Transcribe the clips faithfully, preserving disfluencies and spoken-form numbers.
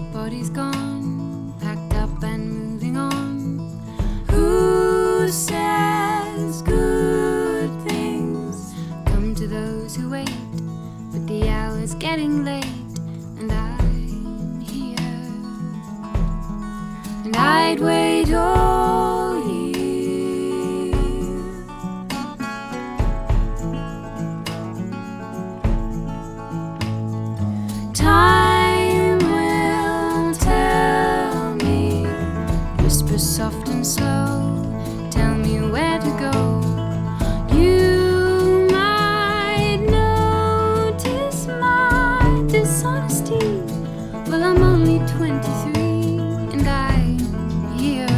Everybody's gone, packed up and moving on. Who says good things come to those who wait? But the hour's getting late, and I'm here, and I'd wait all year. Time will tell me, whisper soft and slow, tell me where to go. You might notice my dishonesty. Well, I'm only twenty-three, and I'm here,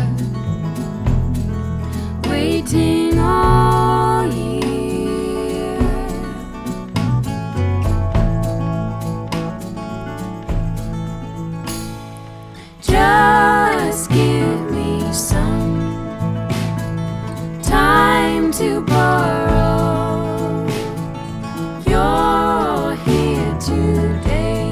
waiting all year. Just give me some time to borrow. You're here today,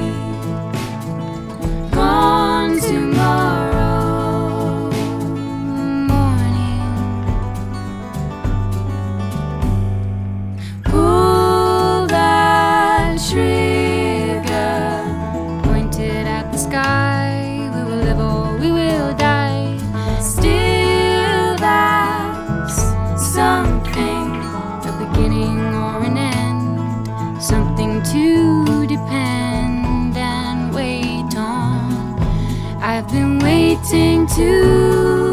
gone tomorrow morning. Pull that trigger, pointed at the sky. We will live or we will die. Still, that's something, a beginning or an end, something to depend and wait on. I've been waiting to